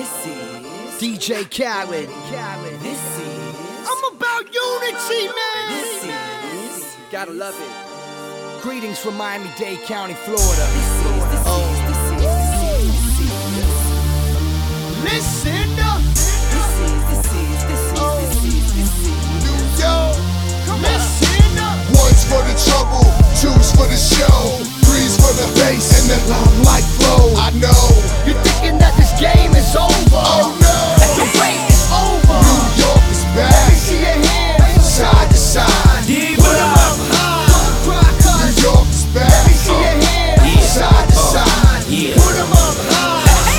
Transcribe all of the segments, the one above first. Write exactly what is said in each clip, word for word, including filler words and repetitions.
This is D J Khaled. This is I'm about unity, man. This is Gotta love it. Greetings from Miami-Dade County, Florida. This is this Oh. is this is this is Listen up. this is this is this is this is this is New York, Listen up. one's for the trouble, two's for the show, three's for the bass and the limelight flow. I know, You're thinking that this game is over. oh no, The wait is over. New York is Let me back, see your hands. side to side. Put 'em up high. Don't cry, cuz. New York is Let back, me see your hands. side to side. Yeah. Put 'em up high.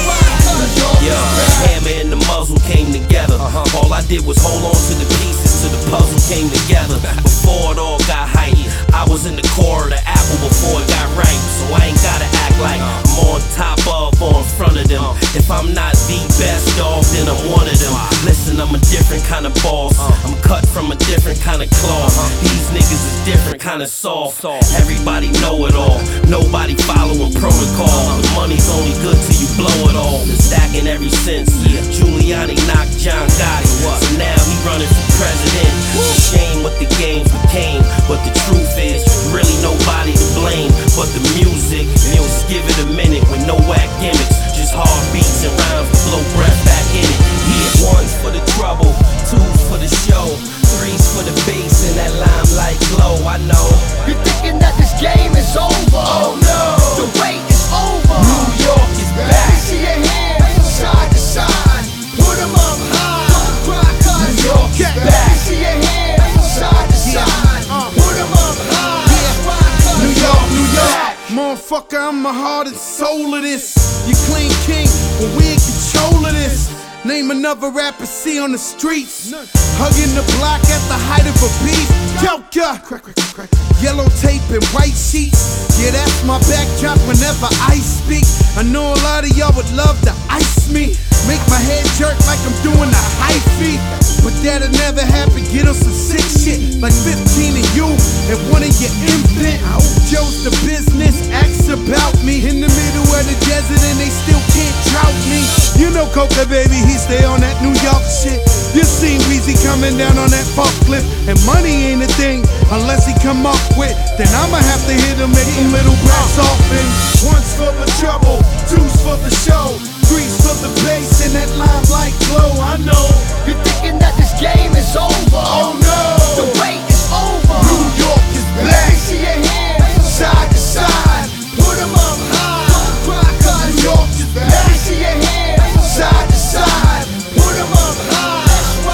New York Yeah, is the back. hammer and the muzzle came together. All I did was hold on to the pieces till the puzzle came together. Before it all got hype, I was in the core of the apple before it got ripe. So I ain't gotta act like I'm on top of or in front of them. If I'm not the best dog, then I'm one of them. Listen, I'm a different kind of boss. I'm cut from a different kind of cloth. These niggas is different kind of soft. Everybody know it all. Nobody following protocol. The money's only good till you blow it all. Been stacking ever since. Giuliani knocked John Gotti. So now he running for president. It's a shame what the games became. But the truth is, really nobody to blame but the music. Music, give it a minute with no whack gimmicks. Just hard beats and rhymes to blow breath back in it. Yeah, one's for the trouble, two's for the show, three's for the bass and that limelight glow. I know. You're thinking that this game is over. Oh no, The wait is over. New York is Let me back, see your hands. side to side. Put 'em up high. Don't cry, cuz. New York is Let me back, see your hands. side to side. Put 'em up high. New York, New York. Motherfucker, I'm the heart and soul of this. You claim king, but we in control of this. Name another rapper see on the streets. Hugging the block at the height of a beast. Joker. Yellow tape and white sheets. Yeah, that's my backdrop whenever I speak. I know a lot of y'all would love to ice me. Make my head jerk like I'm doing a high feet. But that'll never happen. Get on some sick shit. Like fifteen of you and one of your infant. Joe's the business, acts about me. In the middle of the desert and they still can't drought me. You know Coca, baby, he stay on that New York shit. You seen Weezy coming down on that forklift. And money ain't a thing unless he come up with. Then I'ma have to hit him, make him little brass off. And one's for the trouble, two's for the show, three's for the bass and that limelight glow. I know. You're thinking that this game is over. Oh no, The wait is over. New York is Let me back, see your hands. side to side. Put 'em up high. Don't cry, cuz. New York is Let back, me see your hands. side to side. Put 'em up high.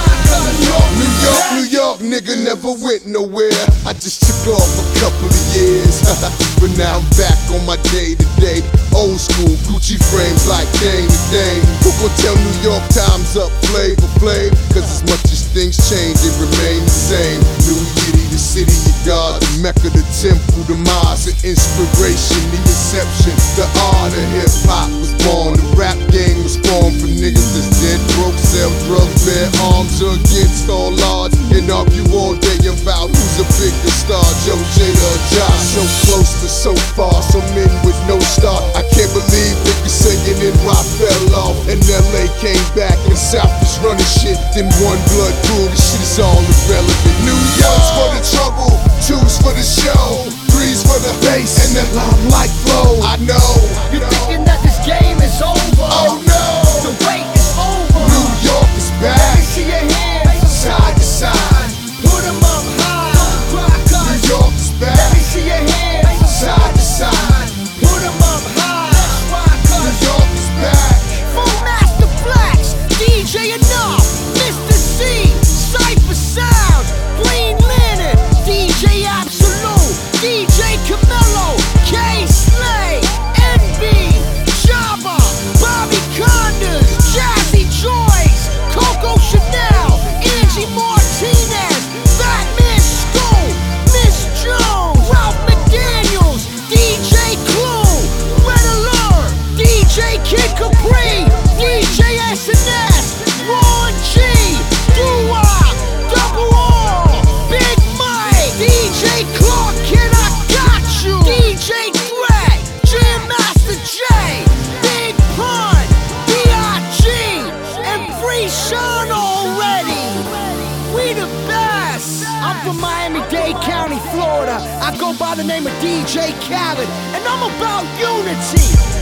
New York, New York, New York, nigga never went nowhere. I just took off a couple of years, but now I'm back on my day to day. Old school Gucci frames like Dame to Dame. Who gon' tell New York time's up, Flavor Flav? Cause as much as things change, they remain the same. New Yiddy, the city of God, the Mecca, the temple, the mosque, the inspiration, the inception, the art of hip hop was born. The rap game was formed for niggas that's dead broke, sell drugs, bear arms against all odds, and argue all day about who's a bigger star, Joe, Jada, or Josh. So close but so far, some men with no start. I can't believe niggas saying N Y fell off, and L A came back, and South is running shit. Then one blood pool, this shit is all irrelevant. New York's for the trouble, two's for the show, three's for the bass and the limelight flow. I know. You're thinking that this game is over. Oh no, The wait is over. New York is Let me back, see your hands. side to side. Put 'em up high. Don't cry, New cuz. York is Let back, me see your hands. side to side. Put 'em up high. New York is back. Full Master Flex, D J Enough, Mister C, from Miami-Dade County, Florida. I go by the name of D J Khaled, and I'm about unity.